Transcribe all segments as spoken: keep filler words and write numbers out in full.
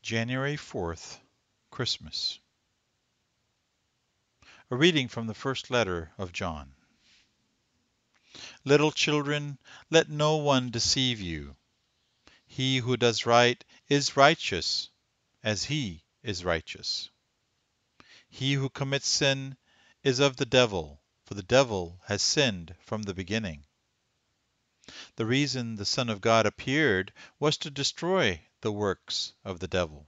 January fourth, Christmas. A reading from the first letter of John. Little children, let no one deceive you. He who does right is righteous, as he is righteous. He who commits sin is of the devil, for the devil has sinned from the beginning. The reason the Son of God appeared was to destroy the works of the devil.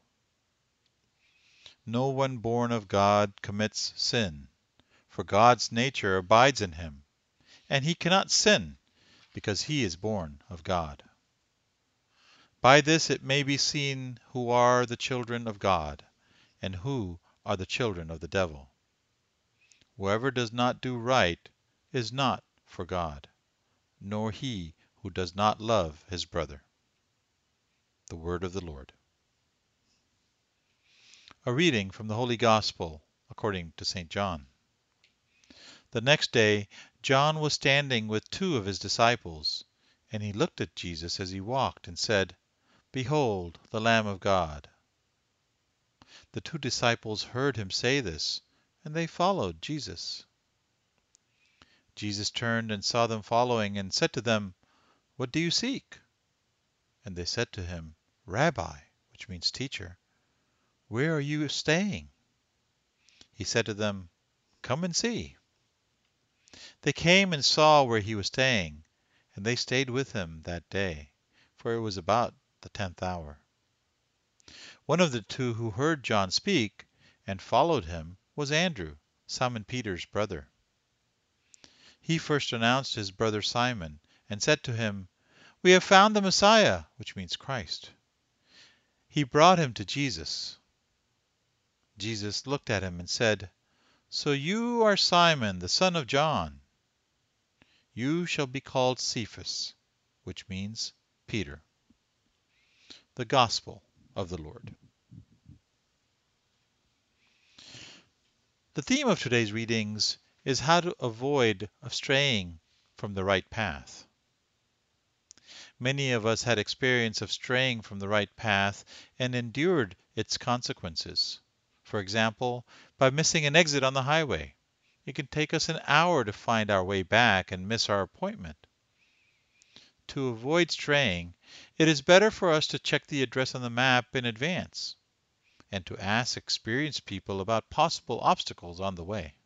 No one born of God commits sin, for God's nature abides in him, and he cannot sin, because he is born of God. By this it may be seen who are the children of God, and who are the children of the devil. Whoever does not do right is not for God, nor he who does not love his brother. The word of the Lord. A reading from the Holy Gospel according to Saint John. The next day John was standing with two of his disciples, and he looked at Jesus as he walked, and said, "Behold the Lamb of God." The two disciples heard him say this, and they followed Jesus. Jesus turned and saw them following, and said to them, "What do you seek?" And they said to him, "Rabbi," which means teacher, "where are you staying?" He said to them, "Come and see." They came and saw where he was staying, and they stayed with him that day, for it was about the tenth hour. One of the two who heard John speak and followed him was Andrew, Simon Peter's brother. He first announced his brother Simon, and said to him, "We have found the Messiah," which means Christ. He brought him to Jesus. Jesus looked at him and said, "So you are Simon, the son of John. You shall be called Cephas," which means Peter. The Gospel of the Lord. The theme of today's readings is how to avoid straying from the right path. Many of us had experience of straying from the right path and endured its consequences. For example, by missing an exit on the highway. It can take us an hour to find our way back and miss our appointment. To avoid straying, it is better for us to check the address on the map in advance and to ask experienced people about possible obstacles on the way.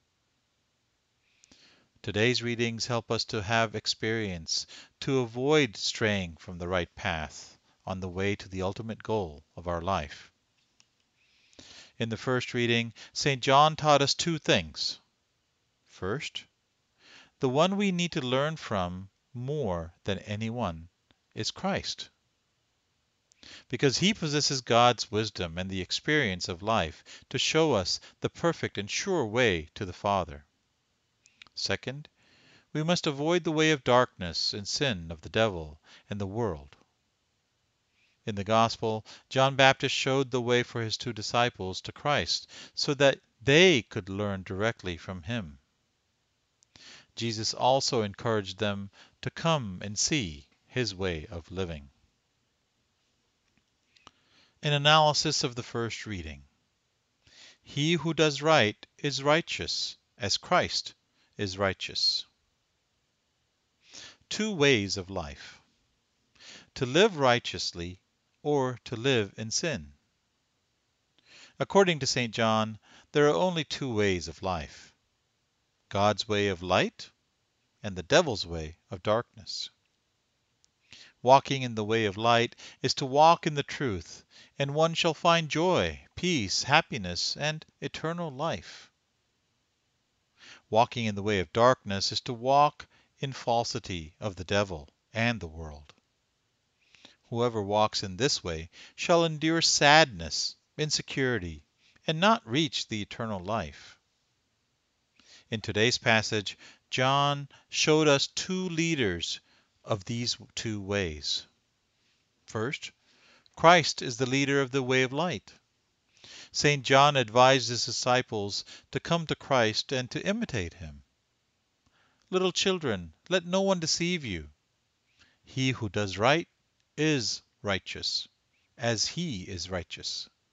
Today's readings help us to have experience, to avoid straying from the right path on the way to the ultimate goal of our life. In the first reading, Saint John taught us two things. First, the one we need to learn from more than anyone is Christ, because he possesses God's wisdom and the experience of life to show us the perfect and sure way to the Father. Second, we must avoid the way of darkness and sin of the devil and the world. In the Gospel, John Baptist showed the way for his two disciples to Christ so that they could learn directly from him. Jesus also encouraged them to come and see his way of living. An analysis of the first reading. He who does right is righteous, as Christ is righteous. Two ways of life: to live righteously or to live in sin. According to Saint John, there are only two ways of life: God's way of light and the devil's way of darkness. Walking in the way of light is to walk in the truth, and one shall find joy, peace, happiness, and eternal life. Walking in the way of darkness is to walk in falsity of the devil and the world. Whoever walks in this way shall endure sadness, insecurity, and not reach the eternal life. In today's passage, John showed us two leaders of these two ways. First, Christ is the leader of the way of light. Saint John advised his disciples to come to Christ and to imitate him. Little children, let no one deceive you. He who does right is righteous, as he is righteous.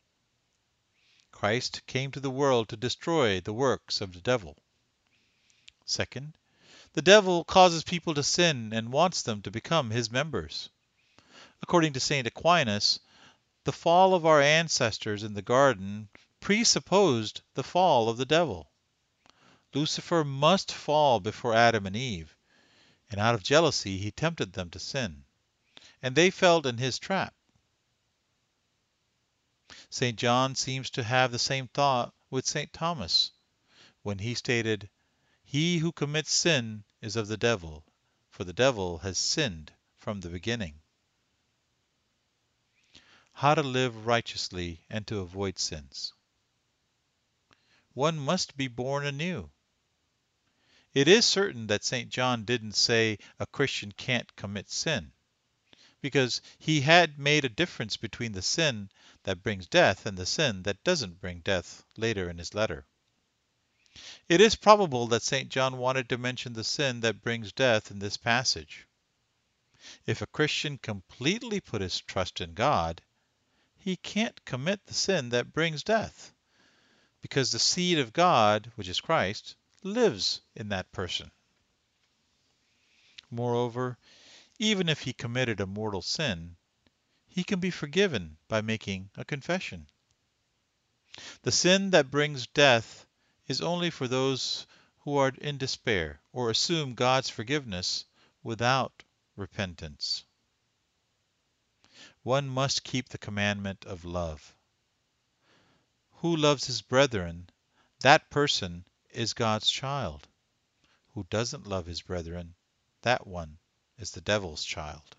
Christ came to the world to destroy the works of the devil. Second, the devil causes people to sin and wants them to become his members. According to Saint Aquinas, the fall of our ancestors in the garden presupposed the fall of the devil. Lucifer must fall before Adam and Eve, and out of jealousy he tempted them to sin, and they fell in his trap. Saint John seems to have the same thought with Saint Thomas, when he stated, "He who commits sin is of the devil, for the devil has sinned from the beginning." How to live righteously and to avoid sins. One must be born anew. It is certain that Saint John didn't say a Christian can't commit sin, because he had made a difference between the sin that brings death and the sin that doesn't bring death later in his letter. It is probable that Saint John wanted to mention the sin that brings death in this passage. If a Christian completely put his trust in God, he can't commit the sin that brings death, because the seed of God, which is Christ, lives in that person. Moreover, even if he committed a mortal sin, he can be forgiven by making a confession. The sin that brings death is only for those who are in despair or assume God's forgiveness without repentance. One must keep the commandment of love. Who loves his brethren, that person is God's child. Who doesn't love his brethren, that one is the devil's child.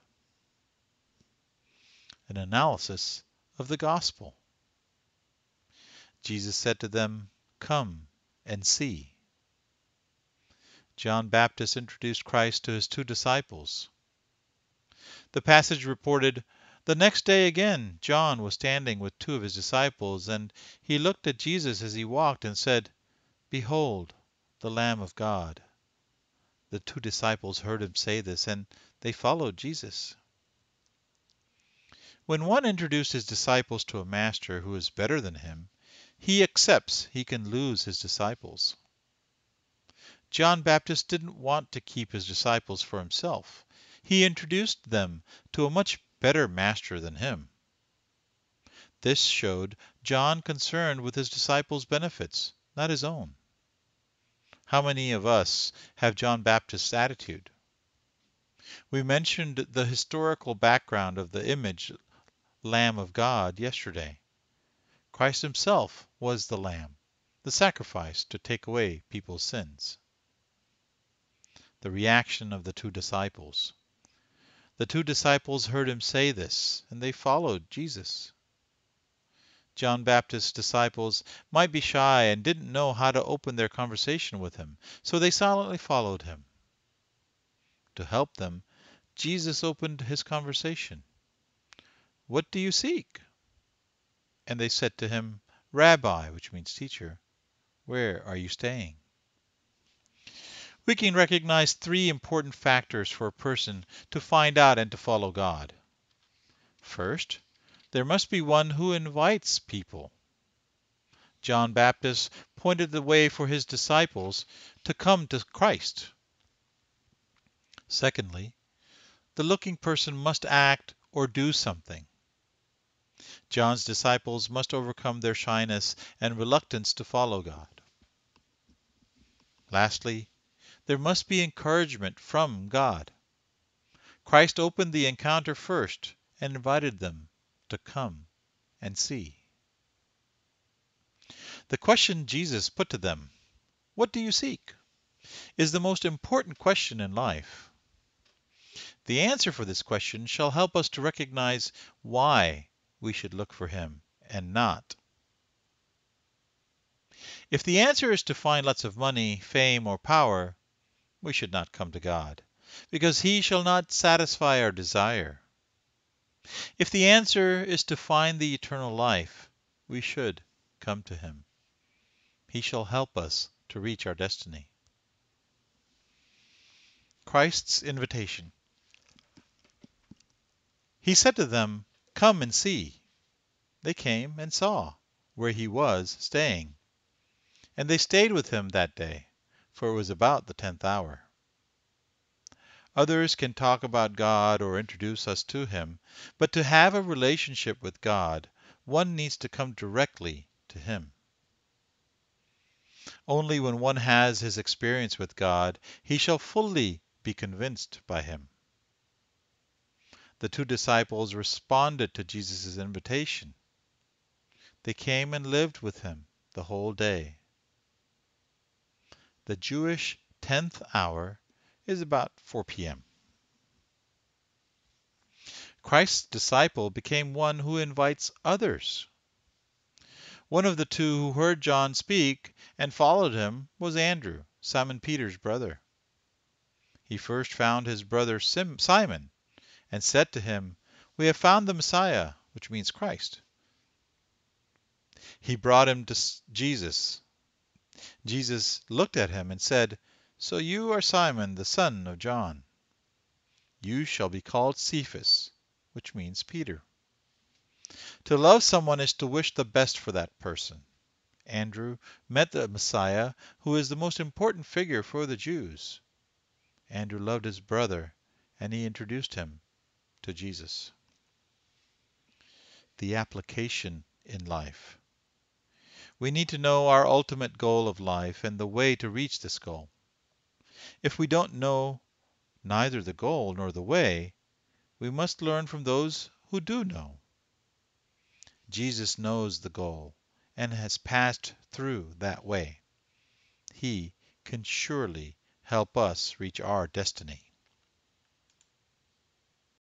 An analysis of the gospel. Jesus said to them, "Come and see." John Baptist introduced Christ to his two disciples. The passage reported, "The next day again John was standing with two of his disciples, and he looked at Jesus as he walked and said, 'Behold, the Lamb of God.' The two disciples heard him say this, and they followed Jesus." When one introduces his disciples to a master who is better than him, he accepts he can lose his disciples. John Baptist didn't want to keep his disciples for himself. He introduced them to a much better master than him. This showed John concerned with his disciples' benefits, not his own. How many of us have John Baptist's attitude? We mentioned the historical background of the image Lamb of God yesterday. Christ himself was the Lamb, the sacrifice to take away people's sins. The reaction of the two disciples. The two disciples heard him say this, and they followed Jesus. John Baptist's disciples might be shy and didn't know how to open their conversation with him, so they silently followed him. To help them, Jesus opened his conversation. "What do you seek?" And they said to him, "Rabbi," which means teacher, "where are you staying?" We can recognize three important factors for a person to find out and to follow God. First, there must be one who invites people. John Baptist pointed the way for his disciples to come to Christ. Secondly, the looking person must act or do something. John's disciples must overcome their shyness and reluctance to follow God. Lastly, there must be encouragement from God. Christ opened the encounter first and invited them to come and see. The question Jesus put to them, "What do you seek?" is the most important question in life. The answer for this question shall help us to recognize why we should look for him and not. If the answer is to find lots of money, fame, or power, we should not come to God, because he shall not satisfy our desire. If the answer is to find the eternal life, we should come to him. He shall help us to reach our destiny. Christ's invitation. He said to them, "Come and see." They came and saw. where he was staying. And they stayed with him that day, for it was about the tenth hour. Others can talk about God or introduce us to him, but to have a relationship with God, one needs to come directly to him. Only when one has his experience with God, he shall fully be convinced by him. The two disciples responded to Jesus' invitation. They came and lived with him the whole day. The Jewish tenth hour is about four p m Christ's disciple became one who invites others. One of the two who heard John speak and followed him was Andrew, Simon Peter's brother. He first found his brother Sim Simon and said to him, "We have found the Messiah," which means Christ. He brought him to Jesus. Jesus looked at him and said, "So you are Simon, the son of John. You shall be called Cephas," which means Peter. To love someone is to wish the best for that person. Andrew met the Messiah, who is the most important figure for the Jews. Andrew loved his brother, and he introduced him to Jesus. The application in life. We need to know our ultimate goal of life and the way to reach this goal. If we don't know neither the goal nor the way, we must learn from those who do know. Jesus knows the goal and has passed through that way. He can surely help us reach our destiny.